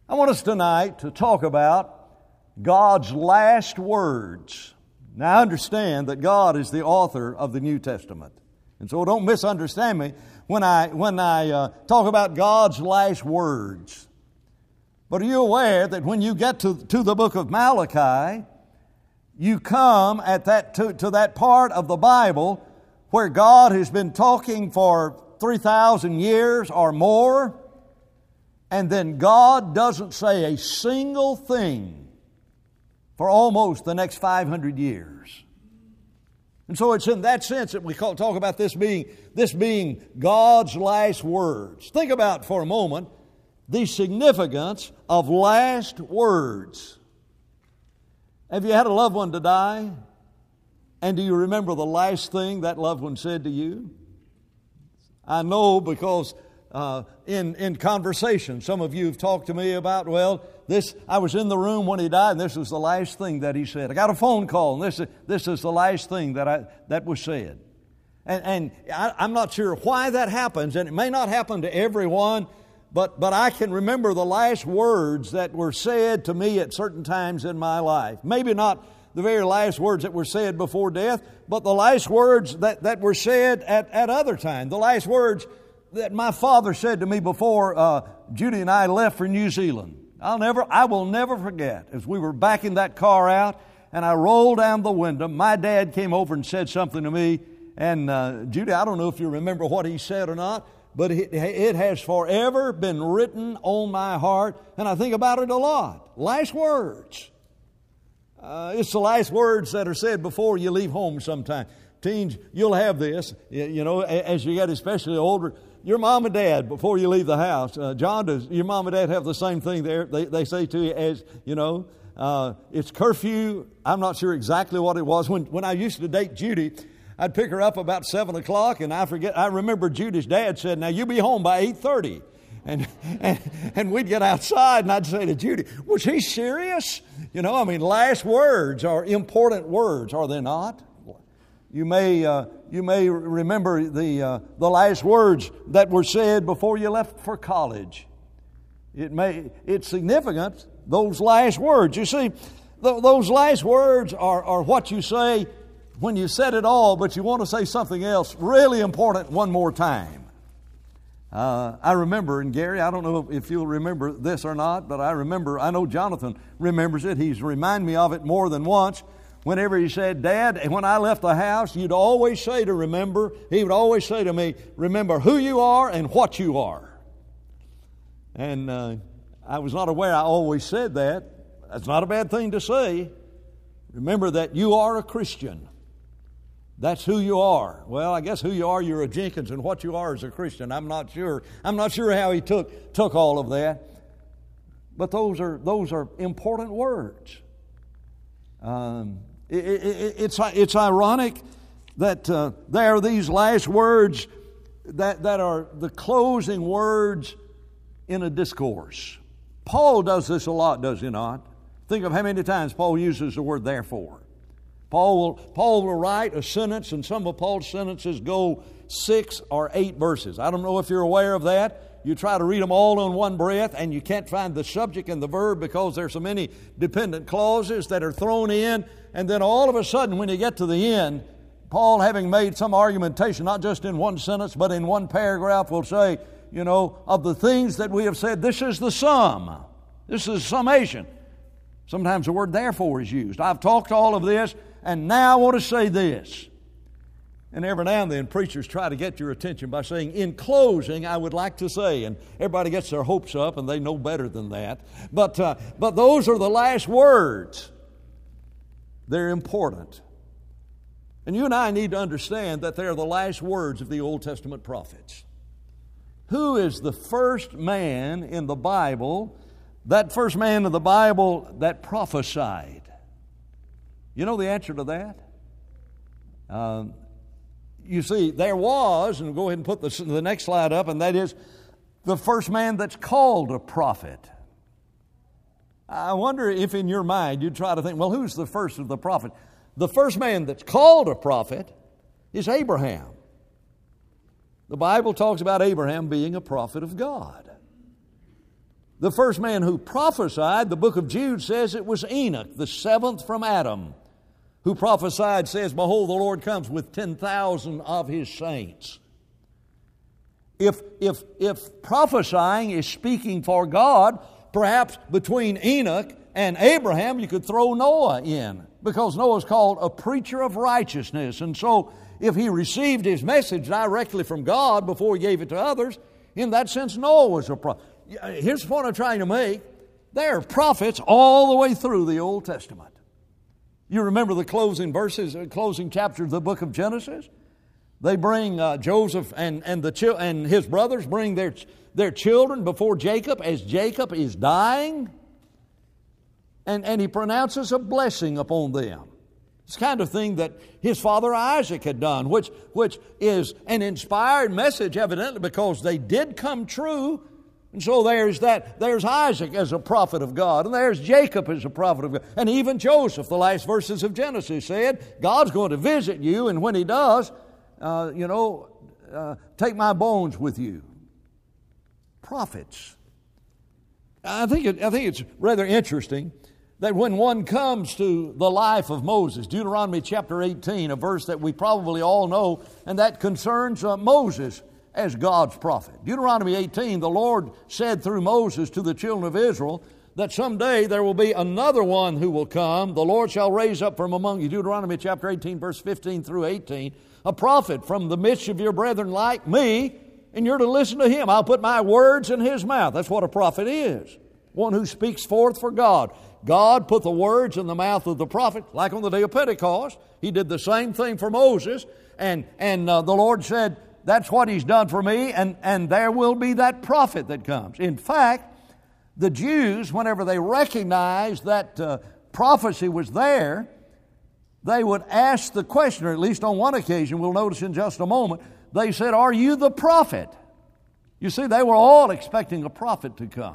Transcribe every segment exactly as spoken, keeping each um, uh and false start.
I want us tonight to talk about God's last words. Now, I understand that God is the author of the New Testament. And so don't misunderstand me when I, when I uh, talk about God's last words. But are you aware that when you get to, to the book of Malachi, you come at that to, to that part of the Bible where God has been talking for three thousand years or more, and then God doesn't say a single thing for almost the next five hundred years. And so it's in that sense that we call, talk about this being, this being God's last words. Think about for a moment the significance of last words. Have you had a loved one to die? And do you remember the last thing that loved one said to you? I know because uh, in, in conversation, some of you have talked to me about, well, this, I was in the room when he died, and this was the last thing that he said. I got a phone call, and this is, this is the last thing that I, that was said. And, and I, I'm not sure why that happens, and it may not happen to everyone, but, but I can remember the last words that were said to me at certain times in my life. Maybe not the very last words that were said before death, but the last words that, that were said at, at other times. The last words that my father said to me before uh, Judy and I left for New Zealand. I'll never, I will never forget, as we were backing that car out and I rolled down the window, my dad came over and said something to me. And uh, Judy, I don't know if you remember what he said or not, but it, it has forever been written on my heart, and I think about it a lot. Last words. Uh, it's the last words that are said before you leave home sometime. Teens, you'll have this, you know, as you get especially older. Your mom and dad, before you leave the house, uh, John, does your mom and dad have the same thing there? They, they say to you as, you know, uh, it's curfew. I'm not sure exactly what it was. When, when I used to date Judy, I'd pick her up about seven o'clock, and I forget, I remember Judy's dad said, now you be home by eight thirty. And, and and we'd get outside, and I'd say to Judy, was he serious? You know, I mean, last words are important words, are they not? You may uh, you may remember the uh, the last words that were said before you left for college. It may it's significant, those last words. You see, th- those last words are, are what you say when you said it all, but you want to say something else really important one more time. Uh, I remember, and Gary, I don't know if you'll remember this or not, but I remember, I know Jonathan remembers it. He's reminded me of it more than once. Whenever he said, Dad, when I left the house, you'd always say to remember, he would always say to me, remember who you are and what you are. And uh, I was not aware I always said that. That's not a bad thing to say. Remember that you are a Christian. That's who you are. Well, I guess who you are, you're a Jenkins, and what you are is a Christian. I'm not sure. I'm not sure how he took took all of that. But those are those are important words. Um, it, it, it's it's ironic that uh, there are these last words that that are the closing words in a discourse. Paul does this a lot, does he not? Think of how many times Paul uses the word therefore. Paul will, Paul will write a sentence, and some of Paul's sentences go six or eight verses. I don't know if you're aware of that. You try to read them all in one breath, and you can't find the subject and the verb because there's so many dependent clauses that are thrown in. And then all of a sudden, when you get to the end, Paul, having made some argumentation, not just in one sentence, but in one paragraph, will say, you know, of the things that we have said, this is the sum. This is summation. Sometimes the word therefore is used. I've talked all of this, and now I want to say this. And every now and then preachers try to get your attention by saying, in closing, I would like to say, and everybody gets their hopes up and they know better than that. But, uh, but those are the last words. They're important. And you and I need to understand that they're the last words of the Old Testament prophets. Who is the first man in the Bible, that first man in the Bible that prophesied? You know the answer to that? Um, you see, there was, and we'll go ahead and put the, the next slide up, and that is the first man that's called a prophet. I wonder if in your mind you'd try to think, well, who's the first of the prophet? The first man that's called a prophet is Abraham. The Bible talks about Abraham being a prophet of God. The first man who prophesied, the book of Jude says it was Enoch, the seventh from Adam, who prophesied, says, "Behold, the Lord comes with ten thousand of His saints." If, if, if prophesying is speaking for God, perhaps between Enoch and Abraham you could throw Noah in, because Noah's called a preacher of righteousness. And so if he received his message directly from God before he gave it to others, in that sense Noah was a prophet. Here's the point I'm trying to make. There are prophets all the way through the Old Testament. You remember the closing verses, closing chapter of the book of Genesis? They bring uh, Joseph and, and, the chi- and his brothers bring their, their children before Jacob as Jacob is dying. And, and he pronounces a blessing upon them. It's the kind of thing that his father Isaac had done, which, which is an inspired message evidently because they did come true. And so there's that, there's Isaac as a prophet of God, and there's Jacob as a prophet of God. And even Joseph, the last verses of Genesis said, God's going to visit you, and when He does, uh, you know, uh, take my bones with you. Prophets. I think it, I think it's rather interesting that when one comes to the life of Moses, Deuteronomy chapter eighteen, a verse that we probably all know, and that concerns uh, Moses as God's prophet. Deuteronomy eighteen, the Lord said through Moses to the children of Israel that someday there will be another one who will come. The Lord shall raise up from among you, Deuteronomy chapter eighteen, verse fifteen through eighteen, a prophet from the midst of your brethren like me, and you're to listen to him. I'll put my words in his mouth. That's what a prophet is. One who speaks forth for God. God put the words in the mouth of the prophet, like on the day of Pentecost. He did the same thing for Moses, and, and uh, the Lord said, that's what He's done for me, and, and there will be that prophet that comes. In fact, the Jews, whenever they recognized that uh, prophecy was there, they would ask the question, or at least on one occasion, we'll notice in just a moment, they said, "Are you the prophet?" You see, they were all expecting a prophet to come.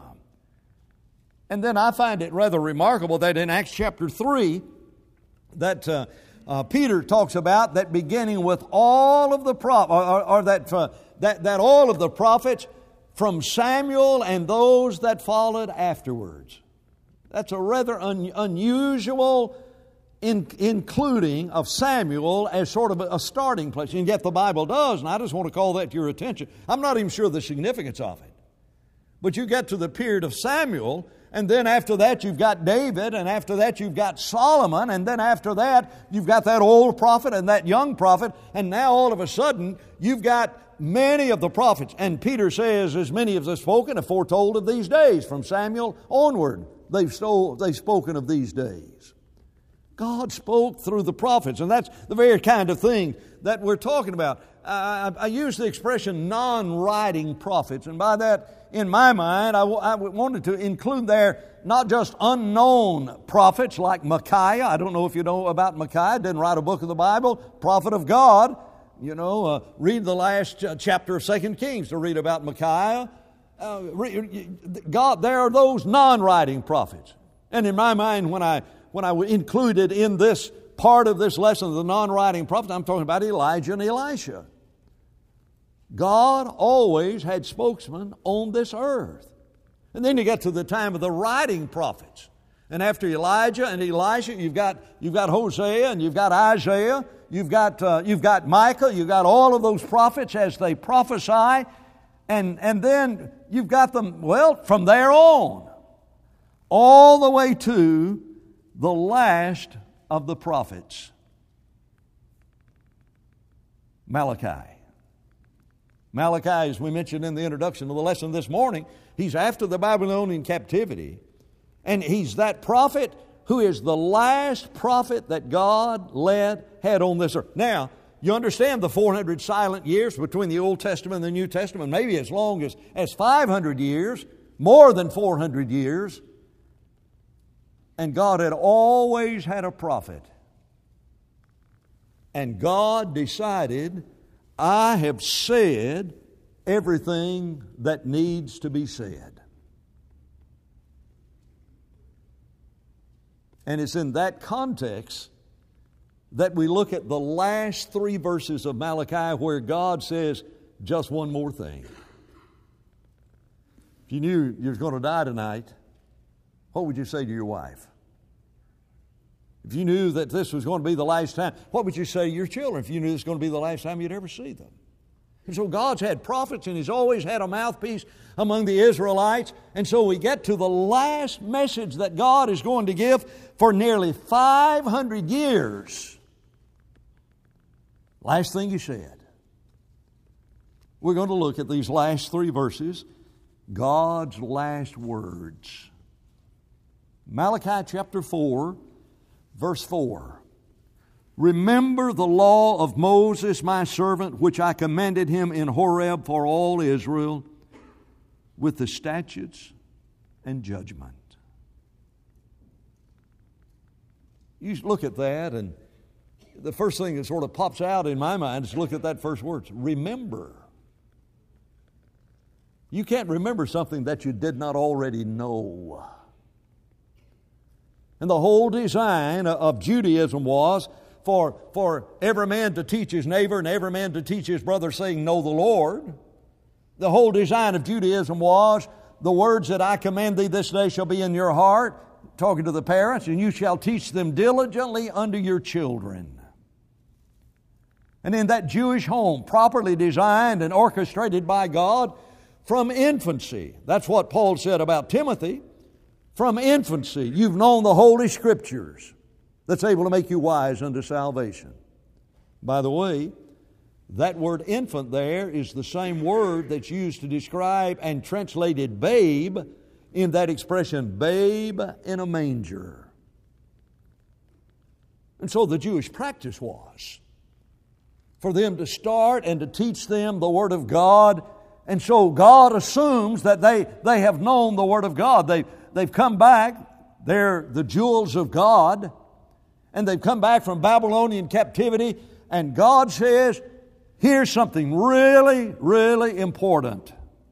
And then I find it rather remarkable that in Acts chapter three, that uh, uh, Peter talks about that beginning with all of the prophets, or, or, or that, uh, that that all of the prophets from Samuel and those that followed afterwards. That's a rather un, unusual in, including of Samuel as sort of a starting place. And yet the Bible does, and I just want to call that to your attention. I'm not even sure of the significance of it. But you get to the period of Samuel, and then after that you've got David, and after that you've got Solomon, and then after that you've got that old prophet and that young prophet, and now all of a sudden you've got many of the prophets. And Peter says, as many of the spoken have foretold of these days. From Samuel onward, they've, stole, they've spoken of these days. God spoke through the prophets, and that's the very kind of thing that we're talking about. I, I, I use the expression non-writing prophets, and by that, in my mind, I, w- I wanted to include there not just unknown prophets like Micaiah. I don't know if you know about Micaiah, didn't write a book of the Bible, prophet of God. You know, uh, read the last ch- chapter of Second Kings to read about Micaiah. Uh, re- God, there are those non-writing prophets. And in my mind, when I when I included in this part of this lesson the non-writing prophets, I'm talking about Elijah and Elisha. God always had spokesmen on this earth. And then you get to the time of the writing prophets. And after Elijah and Elisha, you've got, you've got Hosea and you've got Isaiah, you've got, uh, you've got Micah, you've got all of those prophets as they prophesy. And, and then you've got them, well, from there on, all the way to the last of the prophets, Malachi. Malachi, as we mentioned in the introduction of the lesson this morning, he's after the Babylonian captivity. And he's that prophet who is the last prophet that God led, had on this earth. Now, you understand the four hundred silent years between the Old Testament and the New Testament, maybe as long as, as five hundred years, more than four hundred years. And God had always had a prophet. And God decided, I have said everything that needs to be said. And it's in that context that we look at the last three verses of Malachi where God says just one more thing. If you knew you were going to die tonight, what would you say to your wife? If you knew that this was going to be the last time, what would you say to your children if you knew this was going to be the last time you'd ever see them? And so God's had prophets, and He's always had a mouthpiece among the Israelites. And so we get to the last message that God is going to give for nearly five hundred years. Last thing He said. We're going to look at these last three verses, God's last words. Malachi chapter four, verse four. Remember the law of Moses, my servant, which I commanded him in Horeb for all Israel, with the statutes and judgment. You look at that, and the first thing that sort of pops out in my mind is look at that first word, remember. You can't remember something that you did not already know. And the whole design of Judaism was for, for every man to teach his neighbor and every man to teach his brother, saying, know the Lord. The whole design of Judaism was, the words that I command thee this day shall be in your heart, talking to the parents, and you shall teach them diligently unto your children. And in that Jewish home, properly designed and orchestrated by God from infancy, that's what Paul said about Timothy. From infancy, you've known the Holy Scriptures that's able to make you wise unto salvation. By the way, that word infant there is the same word that's used to describe and translated babe in that expression, babe in a manger. And so the Jewish practice was for them to start and to teach them the Word of God. And so God assumes that they, they have known the Word of God. They They've come back, they're the jewels of God, and they've come back from Babylonian captivity, and God says, here's something really, really important.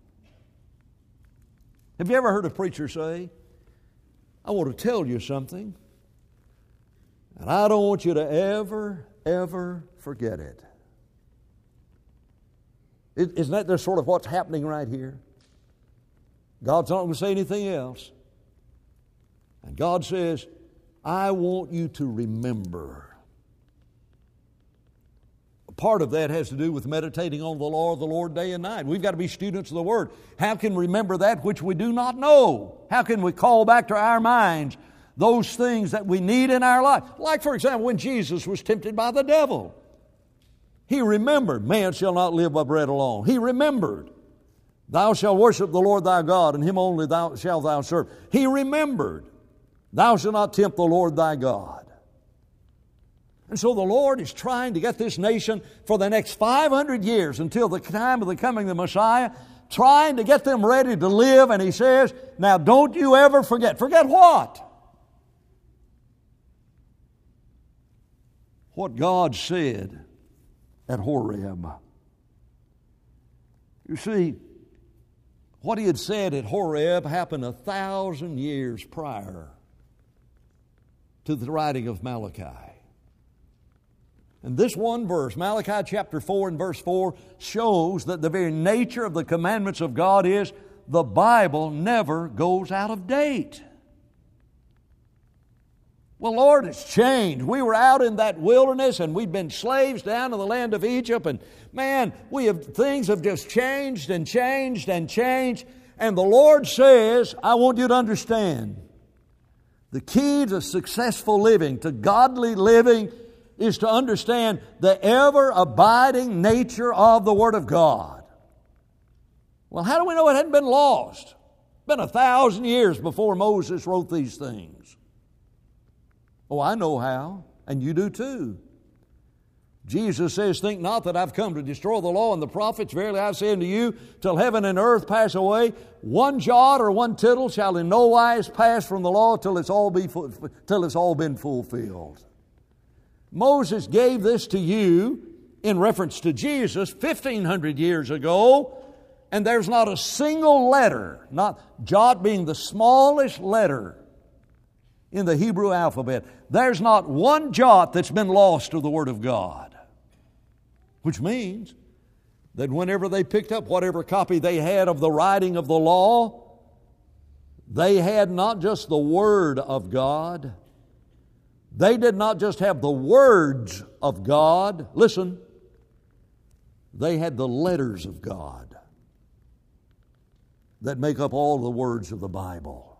Have you ever heard a preacher say, I want to tell you something, and I don't want you to ever, ever forget it. Isn't that the sort of what's happening right here? God's not going to say anything else. And God says, I want you to remember. Part of that has to do with meditating on the law of the Lord day and night. We've got to be students of the Word. How can we remember that which we do not know? How can we call back to our minds those things that we need in our life? Like, for example, when Jesus was tempted by the devil. He remembered, man shall not live by bread alone. He remembered, thou shalt worship the Lord thy God, and Him only thou shalt thou serve. He remembered, thou shalt not tempt the Lord thy God. And so the Lord is trying to get this nation for the next five hundred years until the time of the coming of the Messiah, trying to get them ready to live. And He says, now don't you ever forget. Forget what? What God said at Horeb. You see, what He had said at Horeb happened a thousand years prior to the writing of Malachi. And this one verse, Malachi chapter four and verse four, shows that the very nature of the commandments of God is the Bible never goes out of date. Well, Lord, it's changed. We were out in that wilderness and we'd been slaves down in the land of Egypt, and man, we have things have just changed and changed and changed. And the Lord says, I want you to understand, the key to successful living, to godly living, is to understand the ever-abiding nature of the Word of God. Well, how do we know it hadn't been lost? It's been a thousand years before Moses wrote these things. Oh, I know how, and you do too. Jesus says, think not that I've come to destroy the law and the prophets. Verily I say unto you, till heaven and earth pass away, one jot or one tittle shall in no wise pass from the law till it's all be till it's all been fulfilled. Moses gave this to you in reference to Jesus fifteen hundred years ago, and there's not a single letter, not jot being the smallest letter in the Hebrew alphabet, there's not one jot that's been lost to the Word of God. Which means that whenever they picked up whatever copy they had of the writing of the law, They had not just the Word of God. They did not just have the words of God. Listen, they had the letters of God that make up all the words of the Bible.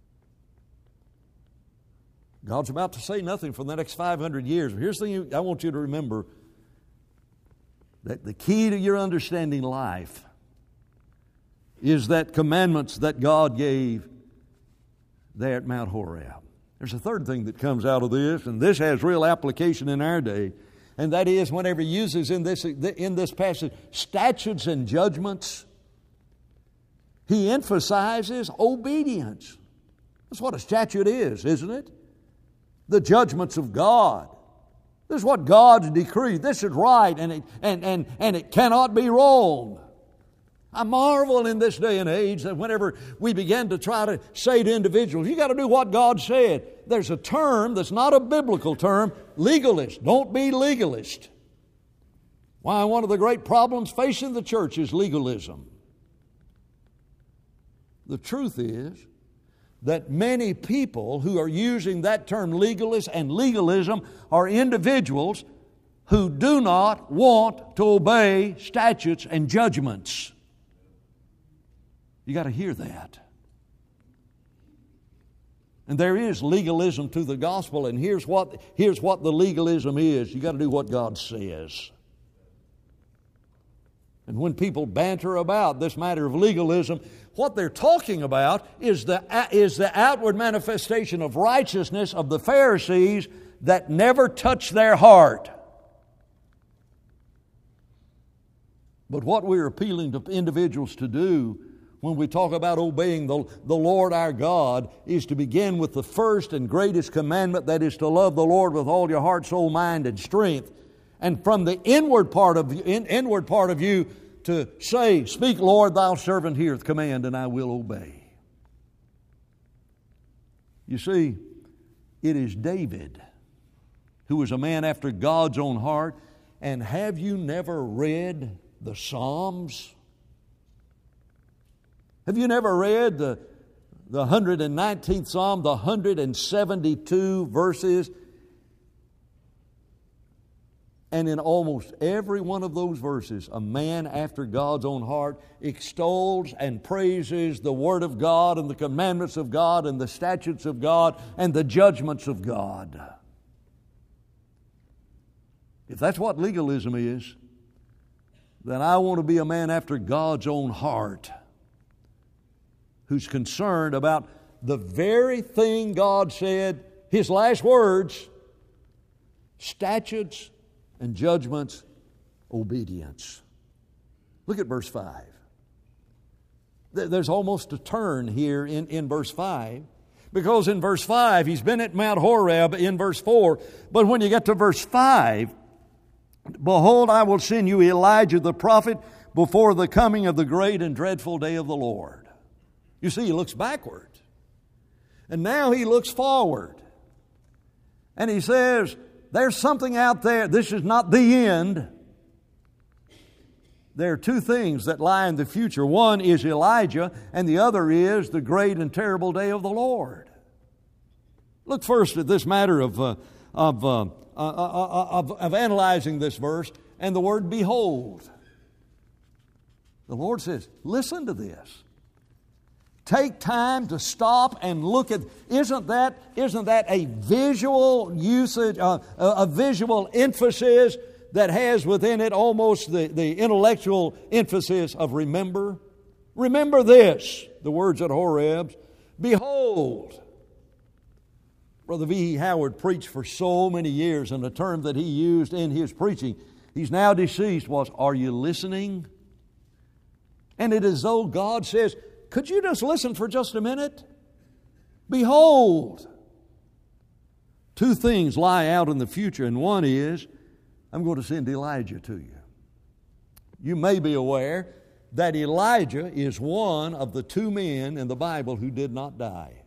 God's about to say nothing for the next five hundred years. Here's the thing I want you to remember, that the key to your understanding life is that commandments that God gave there at Mount Horeb. There's a third thing that comes out of this, and this has real application in our day, and that is whenever he uses in this, in this passage statutes and judgments, he emphasizes obedience. That's what a statute is, isn't it? The judgments of God. This is what God's decreed. This is right, and it, and, and, and it cannot be wrong. I marvel in this day and age that whenever we begin to try to say to individuals, you got to do what God said. There's a term that's not a biblical term, legalist. Don't be legalist. Why, one of the great problems facing the church is legalism. The truth is that many people who are using that term legalist and legalism are individuals who do not want to obey statutes and judgments. You got to hear that. And there is legalism to the gospel, and here's what, here's what the legalism is. You got to do what God says. And when people banter about this matter of legalism, what they're talking about is the, is the outward manifestation of righteousness of the Pharisees that never touched their heart. But what we're appealing to individuals to do when we talk about obeying the, the Lord our God is to begin with the first and greatest commandment, that is to love the Lord with all your heart, soul, mind, and strength. And from the inward part of in, inward part of you to say, speak, Lord, thou servant heareth command, and I will obey. You see, it is David who was a man after God's own heart. And have you never read the Psalms? Have you never read the, the one hundred nineteenth Psalm, the one hundred seventy-two verses? And in almost every one of those verses, a man after God's own heart extols and praises the Word of God and the commandments of God and the statutes of God and the judgments of God. If that's what legalism is, then I want to be a man after God's own heart who's concerned about the very thing God said, His last words, statutes and judgments, obedience. Look at verse five. There's almost a turn here in, in verse five, because in verse five, he's been at Mount Horeb in verse four, but when you get to verse five, behold, I will send you Elijah the prophet before the coming of the great and dreadful day of the Lord. You see, he looks backward. And now he looks forward. And he says, there's something out there. This is not the end. There are two things that lie in the future. One is Elijah, and the other is the great and terrible day of the Lord. Look first at this matter of, uh, of, uh, uh, uh, of, of analyzing this verse and the word behold. The Lord says, listen to this. Take time to stop and look at, isn't that, isn't that a visual usage, uh, a, a visual emphasis that has within it almost the, the intellectual emphasis of remember? Remember this, the words at Horeb, behold. Brother V E. Howard preached for so many years, and the term that he used in his preaching, he's now deceased, was, are you listening? And it is though God says, could you just listen for just a minute? Behold. Two things lie out in the future, and one is, I'm going to send Elijah to you. You may be aware that Elijah is one of the two men in the Bible who did not die.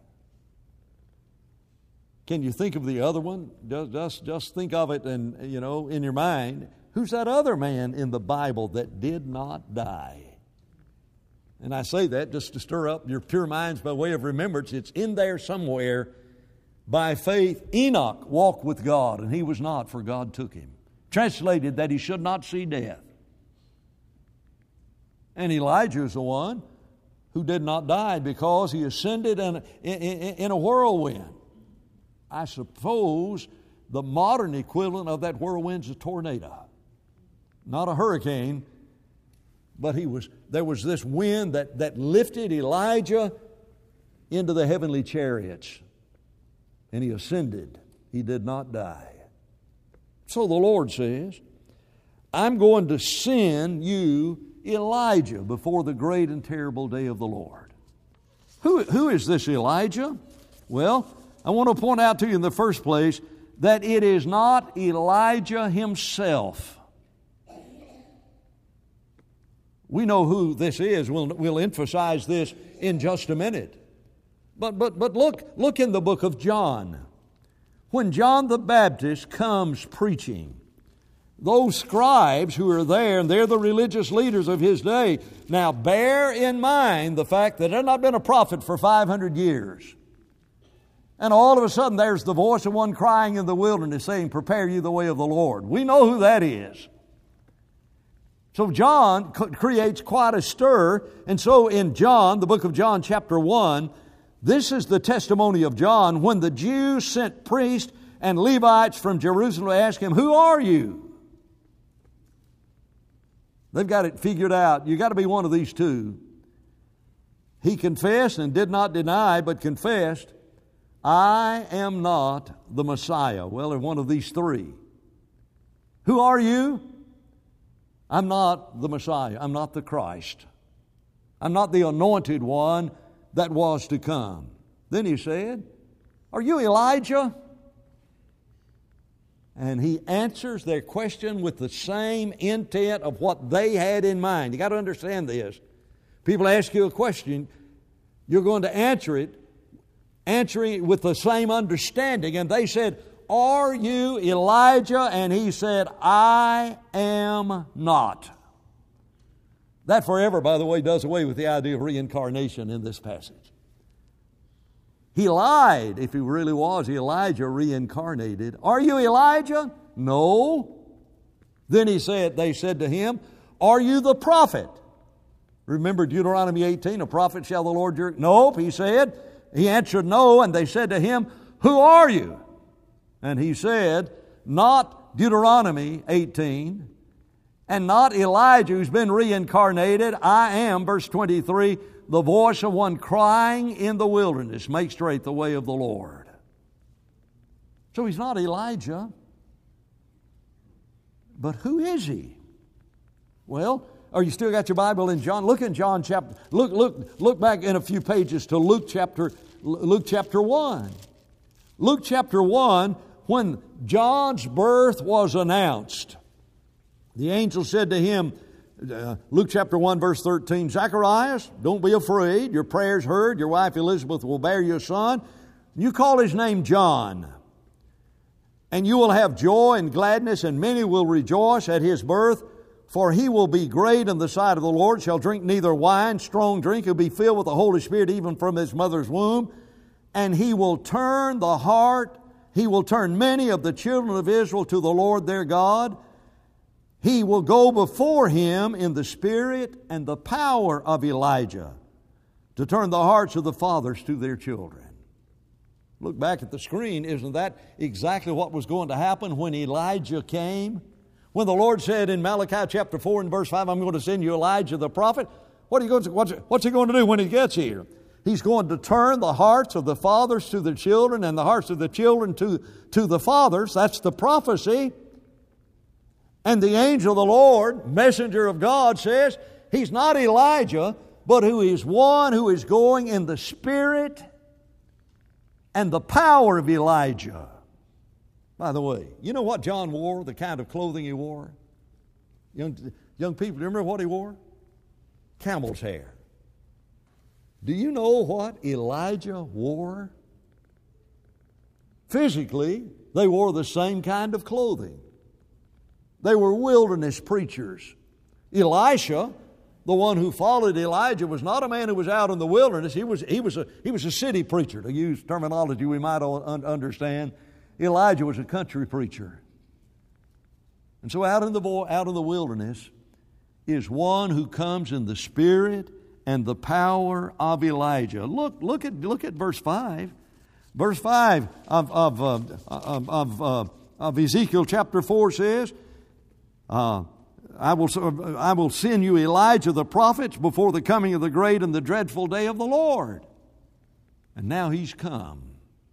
Can you think of the other one? Just, just, just think of it and, you know, in your mind. Who's that other man in the Bible that did not die? And I say that just to stir up your pure minds by way of remembrance. It's in there somewhere. By faith, Enoch walked with God, and he was not, for God took him. Translated, that he should not see death. And Elijah is the one who did not die because he ascended in a, in, in, in a whirlwind. I suppose the modern equivalent of that whirlwind is a tornado. Not a hurricane, but he was. there was this wind that, that lifted Elijah into the heavenly chariots. And he ascended. He did not die. So the Lord says, I'm going to send you Elijah before the great and terrible day of the Lord. Who, who is this Elijah? Well, I want to point out to you in the first place that it is not Elijah himself. We know who this is. We'll, we'll emphasize this in just a minute. But, but, but look, look in the book of John. When John the Baptist comes preaching, those scribes who are there, and they're the religious leaders of his day. Now, bear in mind the fact that there had not been a prophet for five hundred years. And all of a sudden, there's the voice of one crying in the wilderness saying, prepare you the way of the Lord. We know who that is. So John creates quite a stir. And so in John, the book of John, chapter one, this is the testimony of John when the Jews sent priests and Levites from Jerusalem to ask him, who are you? They've got it figured out. You've got to be one of these two. He confessed and did not deny, but confessed, I am not the Messiah. Well, they're one of these three. Who are you? I'm not the Messiah. I'm not the Christ. I'm not the anointed one that was to come. Then he said, are you Elijah? And he answers their question with the same intent of what they had in mind. You got to understand this. People ask you a question, you're going to answer it, answering it with the same understanding. And they said, are you Elijah? And he said, I am not. That forever, by the way, does away with the idea of reincarnation in this passage. He lied if he really was Elijah reincarnated. Are you Elijah? No. Then he said, they said to him, are you the prophet? Remember Deuteronomy eighteen, a prophet shall the Lord your... Nope, he said. He answered no, and they said to him, who are you? And he said, not Deuteronomy eighteen, and not Elijah who's been reincarnated. I am, verse twenty-three, the voice of one crying in the wilderness, make straight the way of the Lord. So he's not Elijah. But who is he? Well, are you still got your Bible in John? Look in John chapter, look, look, look back in a few pages to Luke chapter, Luke chapter one. Luke chapter one, when John's birth was announced, the angel said to him, uh, Luke chapter one, verse thirteen, Zacharias, don't be afraid. Your prayer's heard. Your wife Elizabeth will bear you a son. You call his name John. And you will have joy and gladness, and many will rejoice at his birth. For he will be great in the sight of the Lord, shall drink neither wine, strong drink. He'll be filled with the Holy Spirit even from his mother's womb. And he will turn the heart, he will turn many of the children of Israel to the Lord their God. He will go before him in the spirit and the power of Elijah to turn the hearts of the fathers to their children. Look back at the screen. Isn't that exactly what was going to happen when Elijah came? When the Lord said in Malachi chapter four and verse five, I'm going to send you Elijah the prophet. What are you going to, what's, what's he going to do when he gets here? He's going to turn the hearts of the fathers to the children and the hearts of the children to, to the fathers. That's the prophecy. And the angel of the Lord, messenger of God, says he's not Elijah, but who is one who is going in the spirit and the power of Elijah. By the way, you know what John wore, the kind of clothing he wore? Young, young people, do you remember what he wore? Camel's hair. Do you know what Elijah wore? Physically, they wore the same kind of clothing. They were wilderness preachers. Elisha The one who followed Elijah was not a man who was out in the wilderness. He was, he was, a, he was a city preacher, to use terminology we might understand. Elijah was a country preacher. And so out in the, out in the wilderness is one who comes in the spirit and the power of Elijah. Look, look at, look at verse five. Verse five of, of, uh, of, of, uh, of Ezekiel chapter four says, uh, I will, I will send you Elijah the prophet before the coming of the great and the dreadful day of the Lord. And now he's come.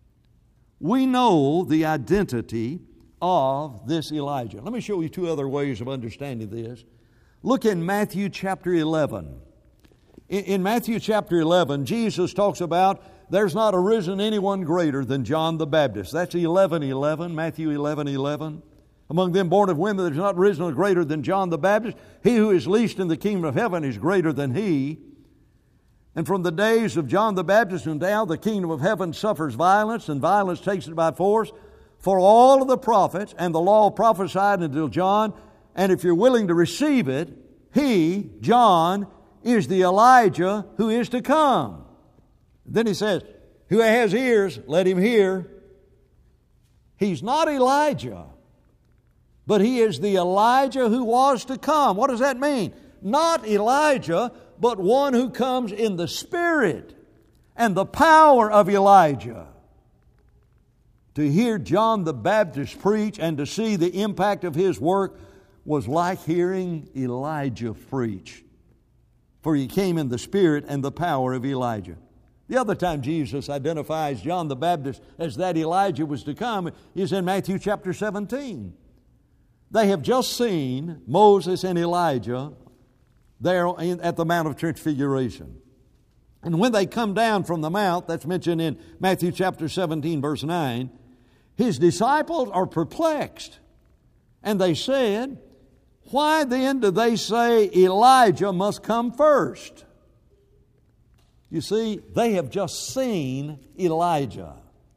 We know the identity of this Elijah. Let me show you two other ways of understanding this. Look in Matthew chapter eleven. In, in Matthew chapter eleven, Jesus talks about there's not arisen anyone greater than John the Baptist. That's eleven eleven, Matthew eleven eleven. Among them born of women, there's not risen a greater than John the Baptist. He who is least in the kingdom of heaven is greater than he. And from the days of John the Baptist and now the kingdom of heaven suffers violence, and violence takes it by force. For all of the prophets and the law prophesied until John, and if you're willing to receive it, he, John, is the Elijah who is to come. Then he says, who has ears, let him hear. He's not Elijah, but he is the Elijah who was to come. What does that mean? Not Elijah, but one who comes in the spirit and the power of Elijah. To hear John the Baptist preach and to see the impact of his work was like hearing Elijah preach. For he came in the spirit and the power of Elijah. The other time Jesus identifies John the Baptist as that Elijah was to come is in Matthew chapter seventeen. They have just seen Moses and Elijah there at the Mount of Transfiguration. And when they come down from the mount, that's mentioned in Matthew chapter seventeen, verse nine, his disciples are perplexed. And they said, why then do they say Elijah must come first? You see, they have just seen Elijah.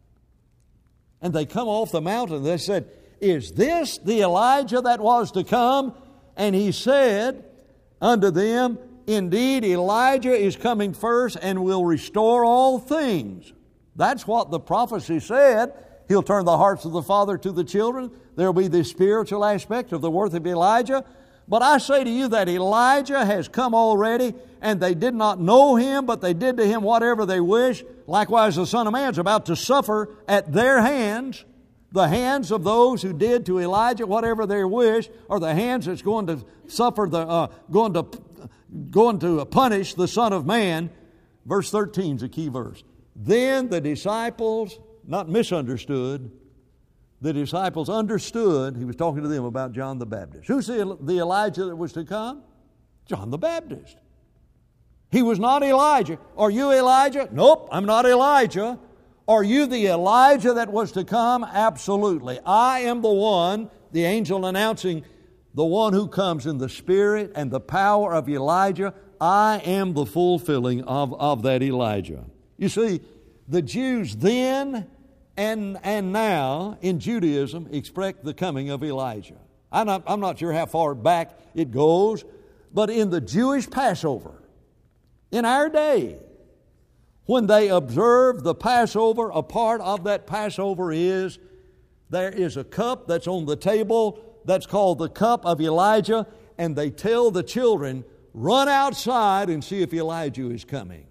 And they come off the mountain and they said, is this the Elijah that was to come? And he said unto them, indeed, Elijah is coming first and will restore all things. That's what the prophecy said. He'll turn the hearts of the father to the children. There'll be the spiritual aspect of the worth of Elijah. But I say to you that Elijah has come already, and they did not know him, but they did to him whatever they wished. Likewise, the Son of Man is about to suffer at their hands. The hands of those who did to Elijah whatever they wish, or the hands that's going to suffer, the uh, going to going to punish the Son of Man. Verse thirteen is a key verse. Then the disciples, not misunderstood, the disciples understood. He was talking to them about John the Baptist. Who's the, the Elijah that was to come? John the Baptist. He was not Elijah. Are you Elijah? Nope, I'm not Elijah. Are you the Elijah that was to come? Absolutely. I am the one, the angel announcing, the one who comes in the spirit and the power of Elijah. I am the fulfilling of, of that Elijah. You see, the Jews then and, and now in Judaism expect the coming of Elijah. I'm not, I'm not sure how far back it goes, but in the Jewish Passover, in our day, when they observe the Passover, a part of that Passover is there is a cup that's on the table that's called the cup of Elijah, and they tell the children, run outside and see if Elijah is coming.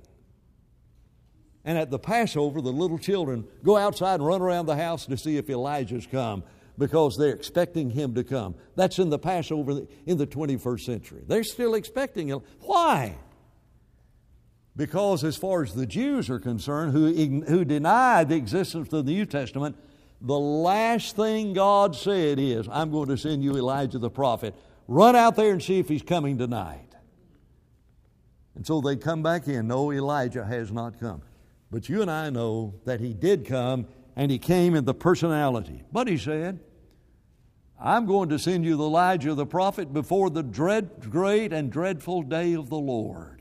And at the Passover, the little children go outside and run around the house to see if Elijah's come because they're expecting him to come. That's in the Passover in the twenty-first century. They're still expecting him. Why? Because as far as the Jews are concerned, who, who deny the existence of the New Testament, the last thing God said is, I'm going to send you Elijah the prophet. Run out there and see if he's coming tonight. And so they come back in. No, Elijah has not come. But you and I know that he did come, and he came in the personality. But he said, I'm going to send you the Elijah the prophet before the dread, great and dreadful day of the Lord.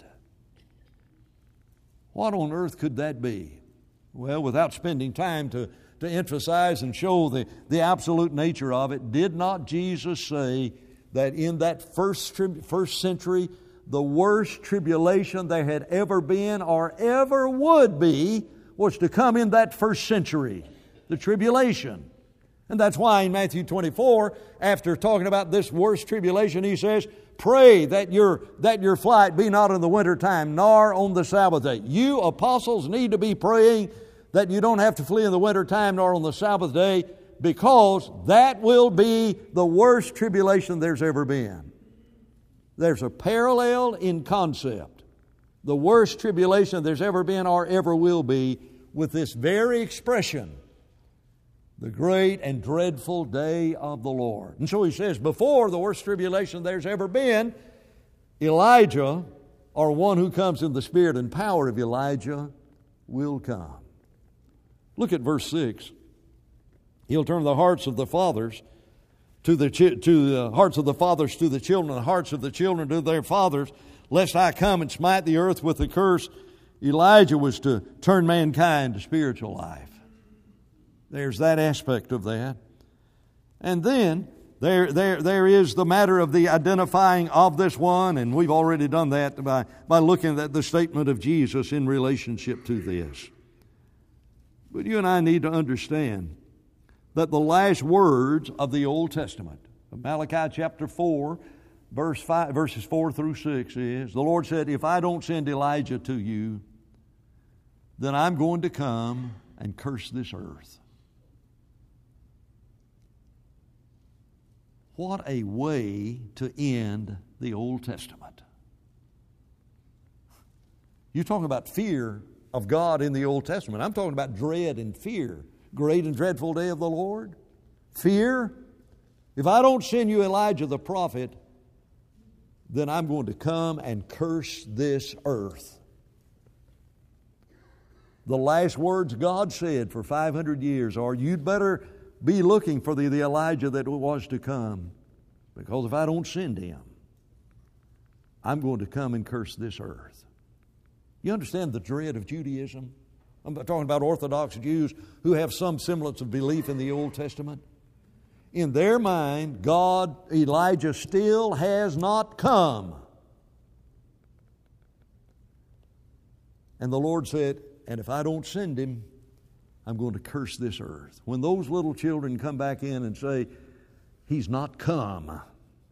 What on earth could that be? Well, without spending time to, to emphasize and show the, the absolute nature of it, did not Jesus say that in that first, first century, the worst tribulation there had ever been or ever would be was to come in that first century, the tribulation. And that's why in Matthew twenty-four, after talking about this worst tribulation, He says, pray that your, that your flight be not in the winter time, nor on the Sabbath day. You apostles need to be praying that you don't have to flee in the winter time nor on the Sabbath day, because that will be the worst tribulation there's ever been. There's a parallel in concept. The worst tribulation there's ever been or ever will be with this very expression, the great and dreadful day of the Lord. And so He says, before the worst tribulation there's ever been, Elijah, or one who comes in the spirit and power of Elijah, will come. Look at verse six. He'll turn the hearts of the fathers to the chi- to the hearts of the fathers to the children, and the hearts of the children to their fathers, lest I come and smite the earth with a curse. Elijah was to turn mankind to spiritual life. There's that aspect of that. And then there, there, there is the matter of the identifying of this one, and we've already done that by, by looking at the statement of Jesus in relationship to this. But you and I need to understand that the last words of the Old Testament, of Malachi chapter four, verse five, verses four through six is, the Lord said, if I don't send Elijah to you, then I'm going to come and curse this earth. What a way to end the Old Testament. You talk about fear of God in the Old Testament. I'm talking about dread and fear. Great and dreadful day of the Lord. Fear. If I don't send you Elijah the prophet, then I'm going to come and curse this earth. The last words God said for five hundred years are, you'd better be looking for the, the Elijah that was to come, because if I don't send him, I'm going to come and curse this earth. You understand the dread of Judaism? I'm talking about Orthodox Jews who have some semblance of belief in the Old Testament. In their mind, God, Elijah still has not come. And the Lord said, and if I don't send him, I'm going to curse this earth. When those little children come back in and say, he's not come,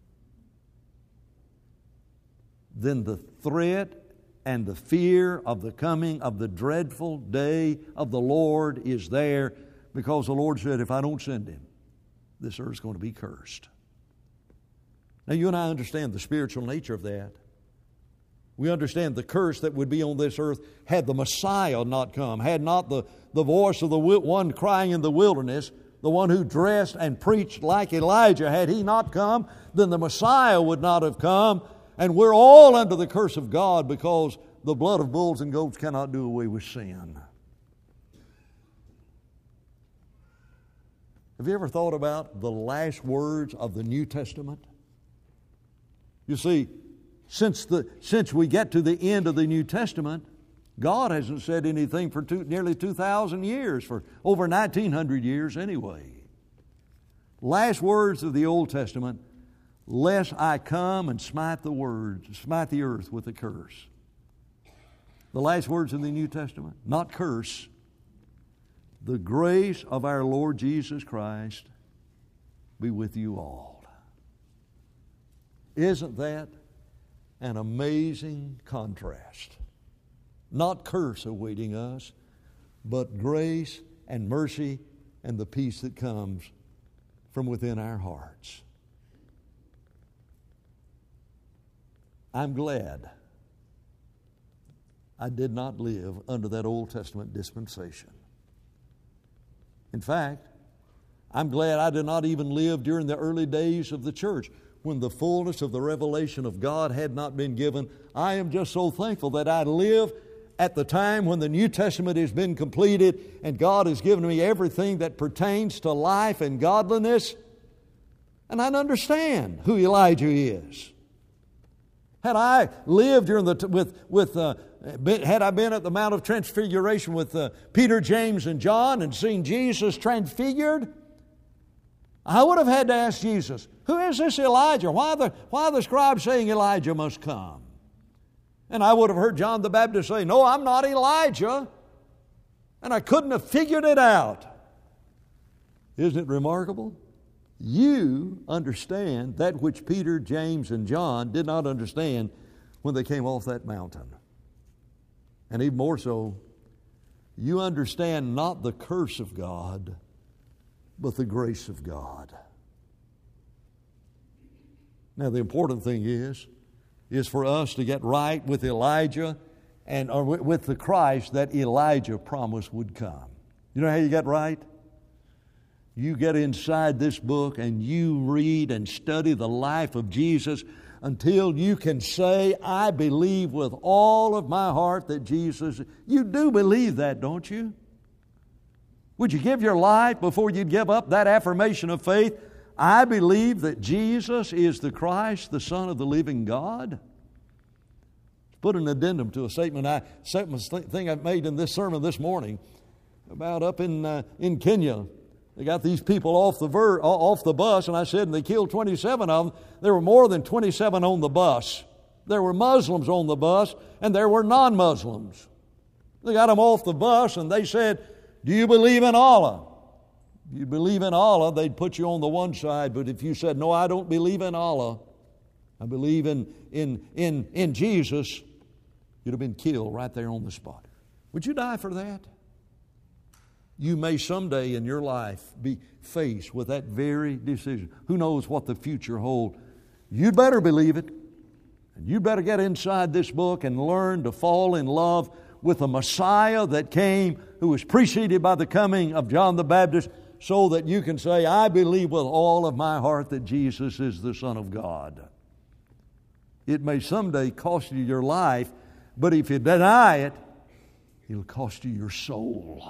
then the threat and the fear of the coming of the dreadful day of the Lord is there, because the Lord said, if I don't send him, this earth is going to be cursed. Now you and I understand the spiritual nature of that. We understand the curse that would be on this earth had the Messiah not come, had not the, the voice of the one crying in the wilderness, the one who dressed and preached like Elijah, had he not come, then the Messiah would not have come. And we're all under the curse of God, because the blood of bulls and goats cannot do away with sin. Have you ever thought about the last words of the New Testament? You see, since the since we get to the end of the New Testament, God hasn't said anything for two, nearly two thousand years, for over nineteen hundred years anyway. Last words of the Old Testament, lest I come and smite the words, smite the earth with a curse. The last words in the New Testament, not curse. The grace of our Lord Jesus Christ be with you all. Isn't that an amazing contrast? Not curse awaiting us, but grace and mercy and the peace that comes from within our hearts. I'm glad I did not live under that Old Testament dispensation. In fact, I'm glad I did not even live during the early days of the church, when the fullness of the revelation of God had not been given. I am just so thankful that I live at the time when the New Testament has been completed and God has given me everything that pertains to life and godliness. And I understand who Elijah is. Had I lived during the with with uh, had I been at the Mount of Transfiguration with uh, Peter, James, and John and seen Jesus transfigured, I would have had to ask Jesus, who is this Elijah? Why the why are the scribes saying Elijah must come? And I would have heard John the Baptist say, no, I'm not Elijah. And I couldn't have figured it out. Isn't it remarkable? You understand that which Peter, James, and John did not understand when they came off that mountain. And even more so, you understand not the curse of God, but the grace of God. Now, the important thing is, is for us to get right with Elijah and or with the Christ that Elijah promised would come. You know how you get right? You get inside this book and you read and study the life of Jesus until you can say, I believe with all of my heart that Jesus... You do believe that, don't you? Would you give your life before you'd give up that affirmation of faith? I believe that Jesus is the Christ, the Son of the living God. Put an addendum to a statement I thing I made in this sermon this morning about up in uh, in Kenya. They got these people off the ver- off the bus, and I said, and they killed twenty-seven of them. There were more than twenty-seven on the bus. There were Muslims on the bus, and there were non-Muslims. They got them off the bus, and they said, do you believe in Allah? If you believe in Allah, they'd put you on the one side. But if you said, no, I don't believe in Allah, I believe in, in, in, in Jesus, you'd have been killed right there on the spot. Would you die for that? You may someday in your life be faced with that very decision. Who knows what the future holds? You'd better believe it. And you better get inside this book and learn to fall in love with the Messiah that came, who was preceded by the coming of John the Baptist, so that you can say, I believe with all of my heart that Jesus is the Son of God. It may someday cost you your life, but if you deny it, it'll cost you your soul.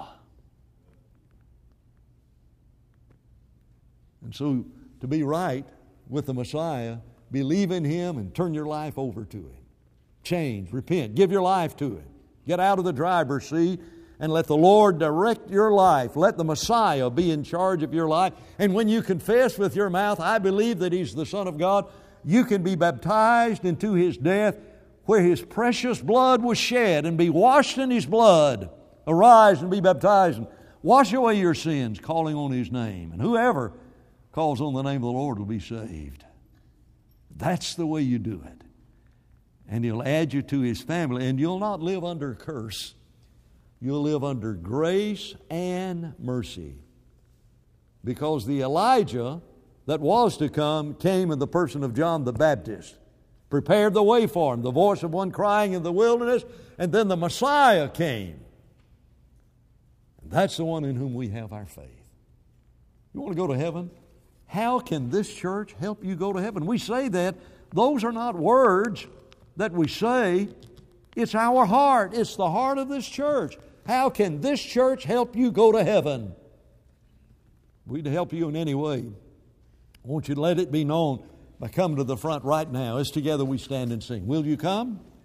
And so, to be right with the Messiah, believe in Him and turn your life over to Him. Change, repent, give your life to Him. Get out of the driver's seat and let the Lord direct your life. Let the Messiah be in charge of your life. And when you confess with your mouth, I believe that He's the Son of God, you can be baptized into His death where His precious blood was shed and be washed in His blood. Arise and be baptized and wash away your sins, calling on His name. And whoever calls on the name of the Lord will be saved. That's the way you do it. And He'll add you to His family, and you'll not live under curse. You'll live under grace and mercy. Because the Elijah that was to come came in the person of John the Baptist. Prepared the way for him, the voice of one crying in the wilderness, and then the Messiah came. And that's the one in whom we have our faith. You want to go to heaven? How can this church help you go to heaven? We say that. Those are not words that we say. It's our heart. It's the heart of this church. How can this church help you go to heaven? We'd help you in any way. I want you to let it be known by coming to the front right now as together we stand and sing. Will you come?